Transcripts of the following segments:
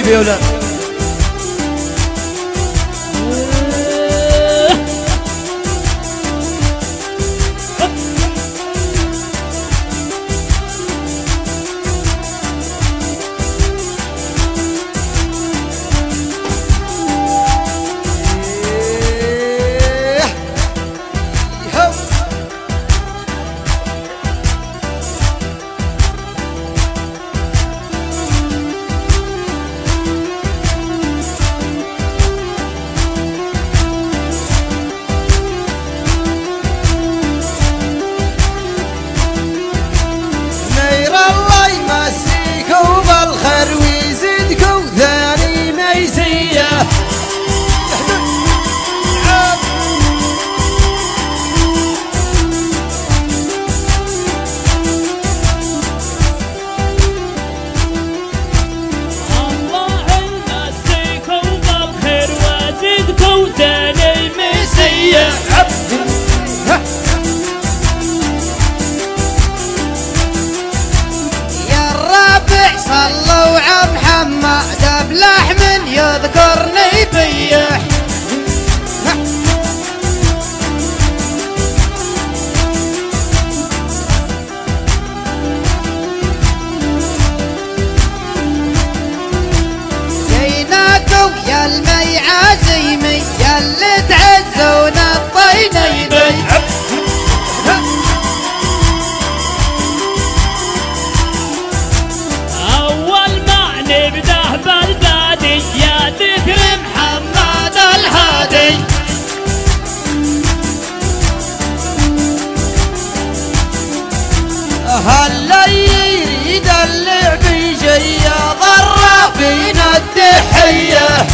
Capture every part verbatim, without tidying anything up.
حبيبي يا ولاد. صلوا على محمد بلحم يذكرني بيه. جيناكم يا الميعازيمي يا اللي تعزون الطينين. هلا يريد اللعب جاي ضر فينا التحية.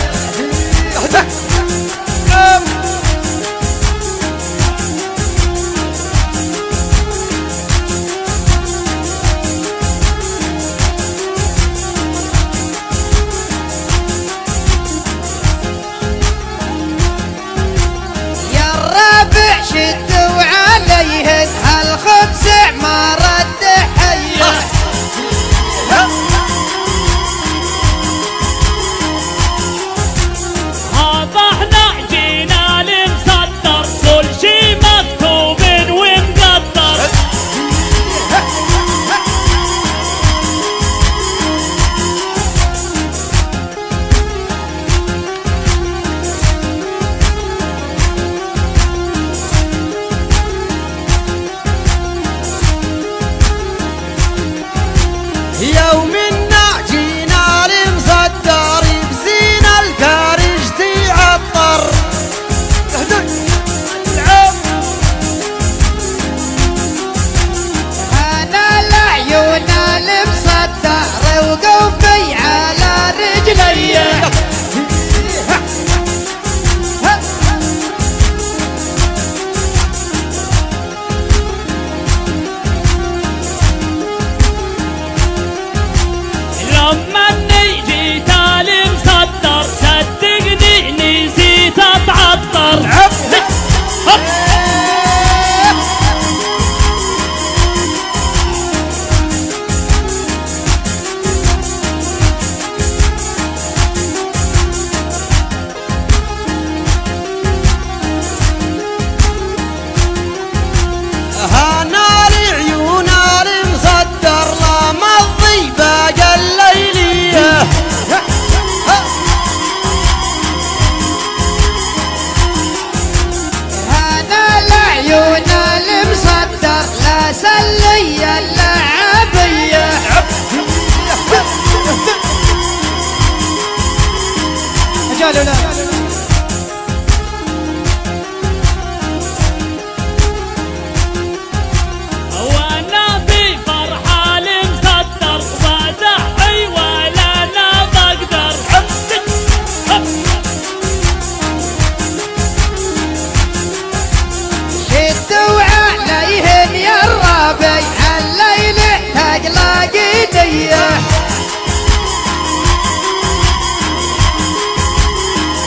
يا الرابع شدوا عليه هالخمس عمارة يوم جينا لمصدر بزين الكارج تعطر. انا العيون المصدر وقوفي على رجلي. سلي اللعبية اجال ولا وانا في فرحة لمصدر وادعي ولا انا بقدر. شدوا عليهم يا الرابع الليل تقلق ديه.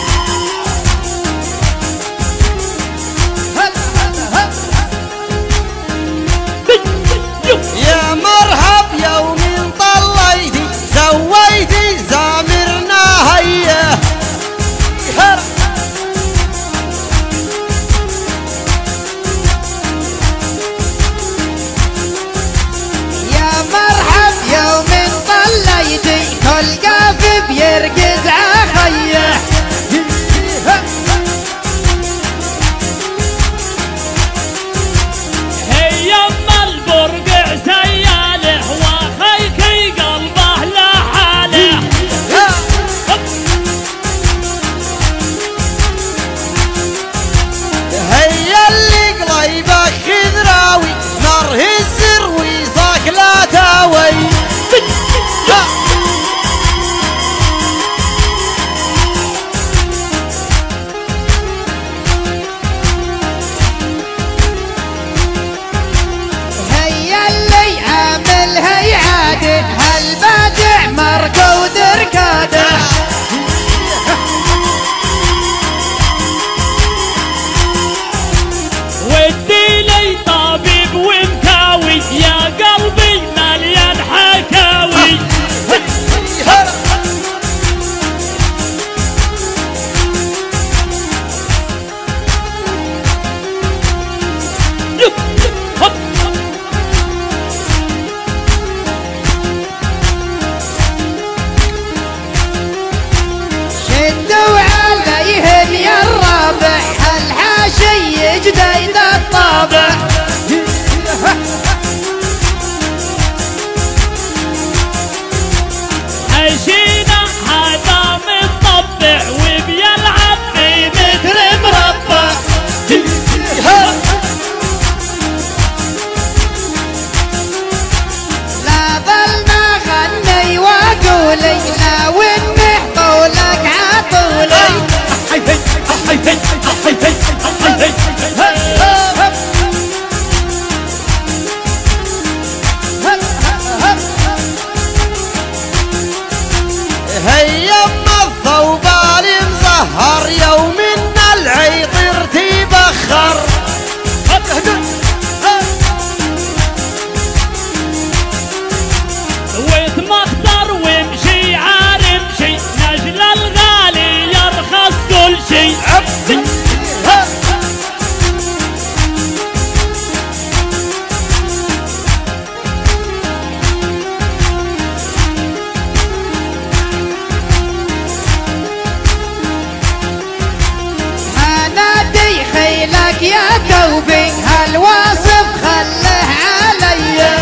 خيلك يا كوبي هالواصف خله علي.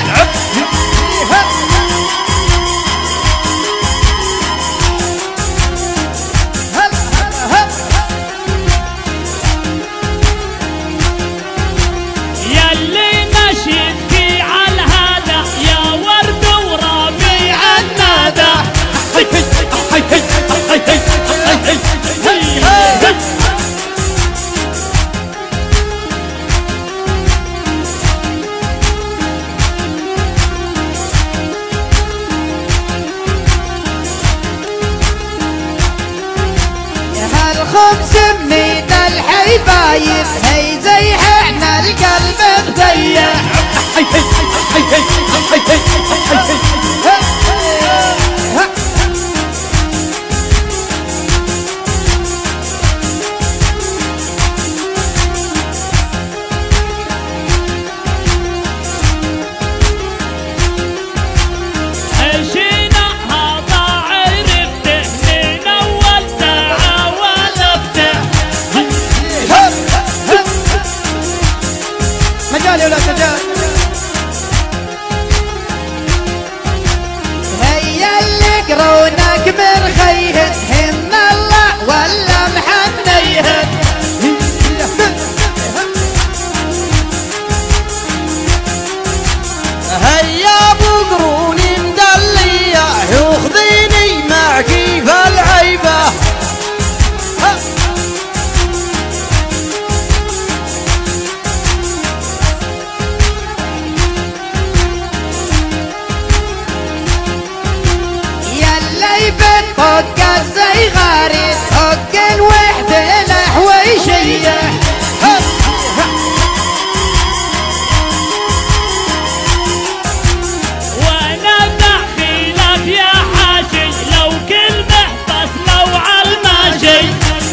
يلي نشدتي على هذا يا ورد وربيع النادى. هالخمس ميت الحبايب هي زي احنا القلب مضيع. مجالي ولا تجال هيا اللي قرونك من خيهد هم الله ولا محنيهد. هيا ابو قروني مدلية ياخذيني معكي في العيبة. طق الزيغاري طق الوحدة الحويشية. وانا دخيلك يا حاشي لو كلمة بس لو عالماشي.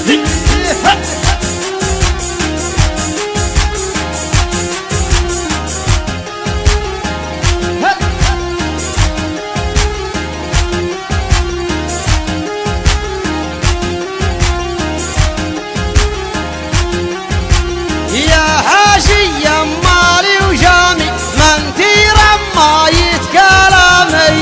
يا حاشي يا مالي وجامي ما انتي رماية كلامي.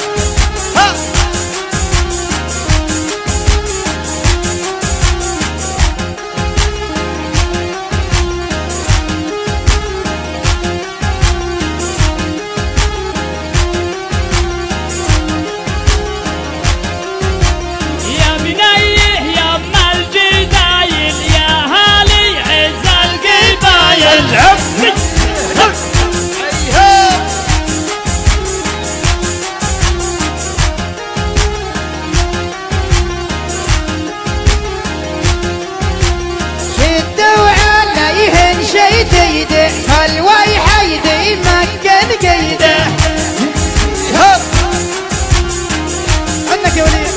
يا بنيه يا ام الجدايل يا هالي عز القبايل. شدوا عليهن شديده فالوي حيدي مكن قيده. عنك يا وليد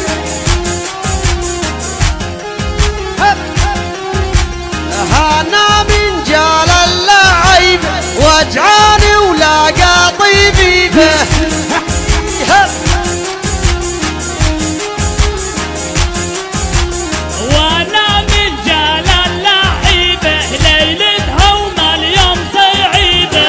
هانا من جال اللعيب وجعاني ولاقى طيبي به. وانا من جال اللعيبه ليلتها وما اليوم صعيبه.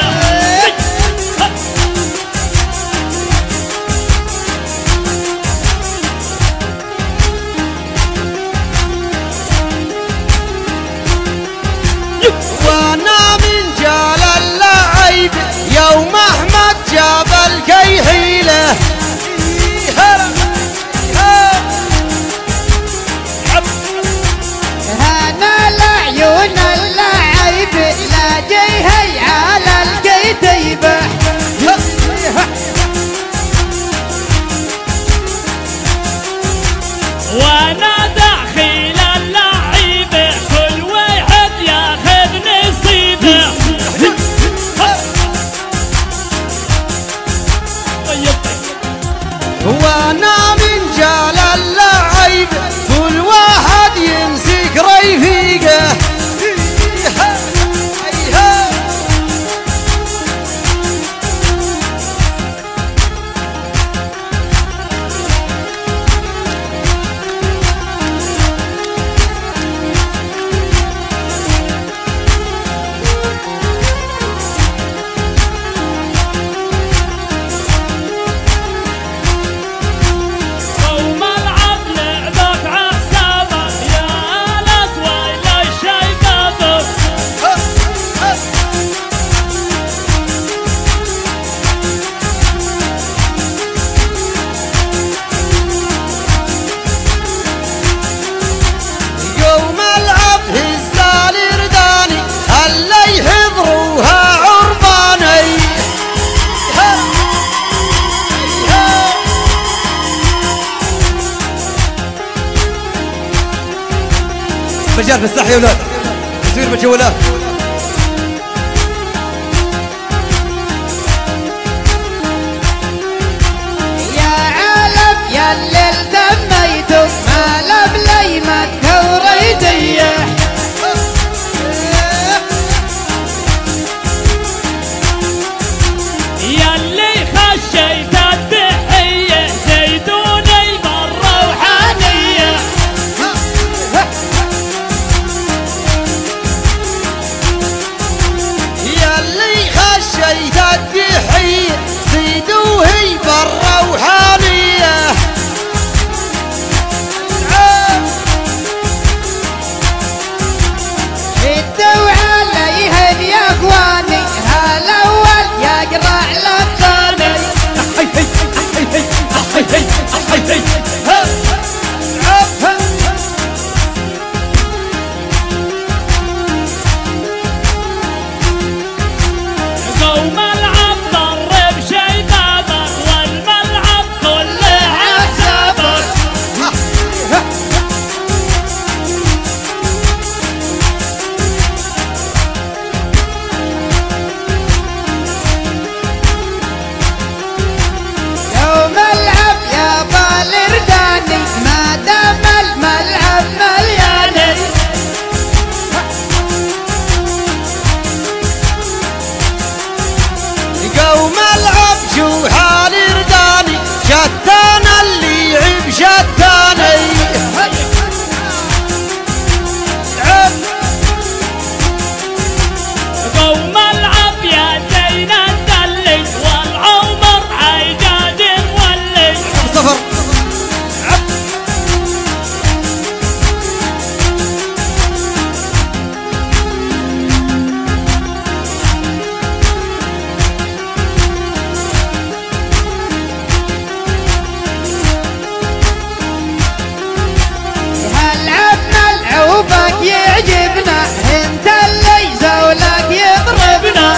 وانا من جال اللعيب يوم احمد جاب الكيحيله. هانا العيون اللعيب لا جيهي على الكتيبه. وانا داخل اللعيبه كل واحد ياخذ نصيبه. رجال في الساحه يا اولاد، تصوير بالجوالات. يا عالم يا اللي التميتم ما لبلي مكة وريديه، يا اللي خشيت التحيه زيدوني بالروحانيه، يا اللي خشيت التحيه زيدوهي بالروحانيه. شدوا عليهن يا اخواني هالاول يقرع للثاني، قوم العب ضرب شيطانك والملعب كله عسابك، يوم العب يا بالرداني ما دام الملعب ملياني، قوم العب شو حال رداني شتان اللي يعب شتاني. قوم العب يا زين الدلي والعمر عيداد مولي، صفر هالعب ملعوبك يعجبنا انت اللي زولك يضربنا،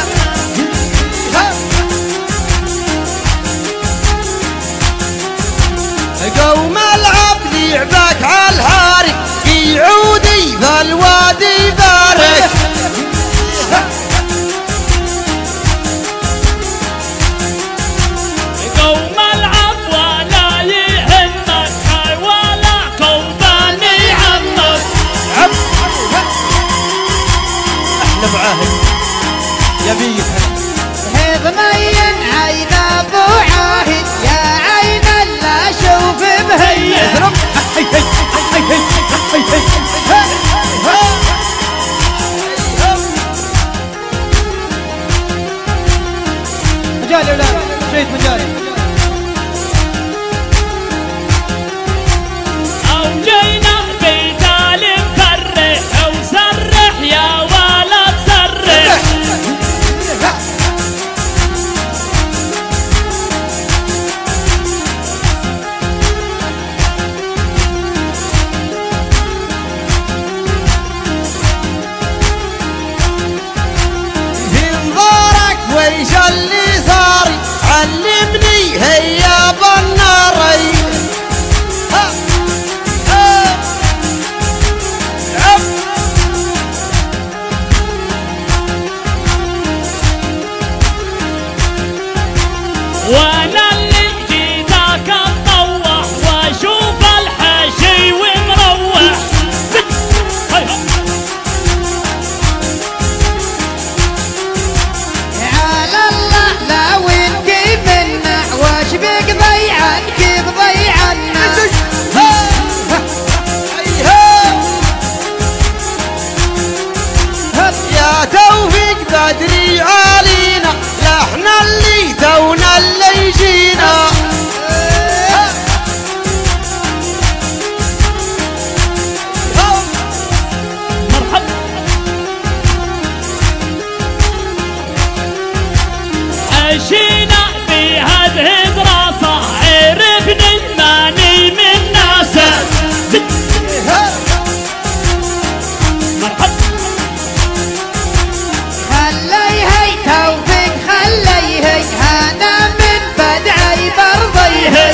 قوم العب لعبك عالهاري في عودي فالوادي بارك. قوم العب ولا يهمك ولا قوباني عمك، احلى معاهد يا بيت هضمين عين ابو عاهد يا عين اللي اشوف بهيه، مجال يا اولاد شيء مجال. او جينا بيتال مفرح وسرح يا ولد سرح، انظارك ويش اللي صاري علمني هيا بالناري. ها ها عب وانا اللي جيتك اتطوح واشوف الحشي ومروح، على الله لا وين كيف النع واش بك ضيعن كيف ضيعنا، يا توفيق بدري علينا لحنا اللي تونا اللي جينا. مرحبا عشينا في هذه دراسة عرفنا الماني من ناسه، مرحبا خليهي توفيق خليهي هذا من بدعي برضيهي،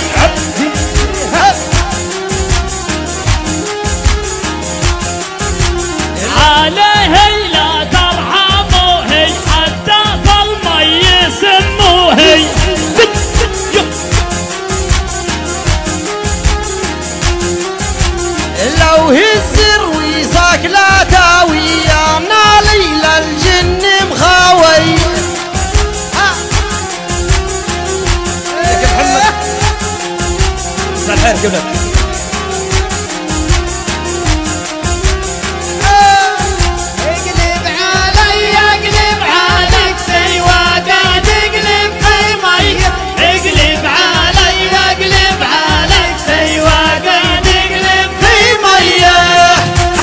اقلب علي اقلب عليك سيوادة تقلب في مية اقلب علي اقلب عليك سيوادة تقلب في مية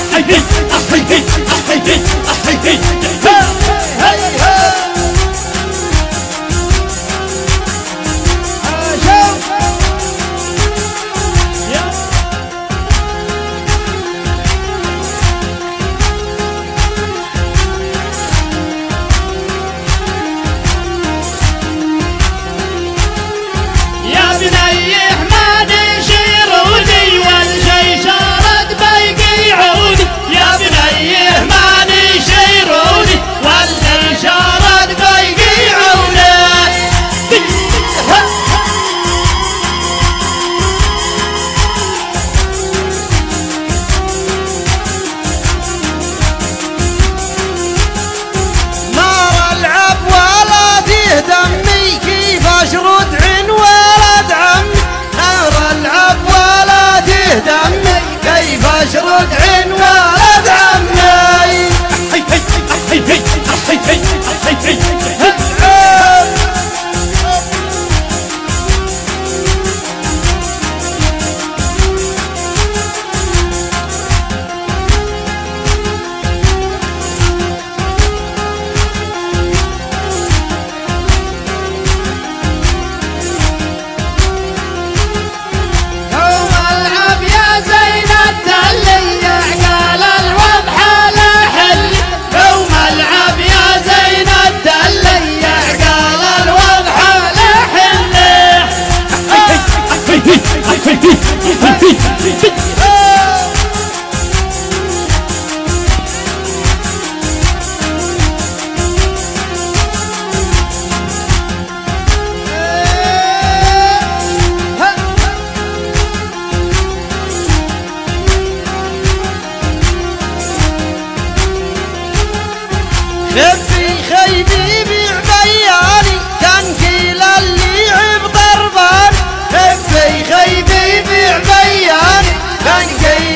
اشرد عين ولد عمي خفي خيبي بعبياني كان كيل اللي عب ضربان خفي خيبي بعبياني كان كيل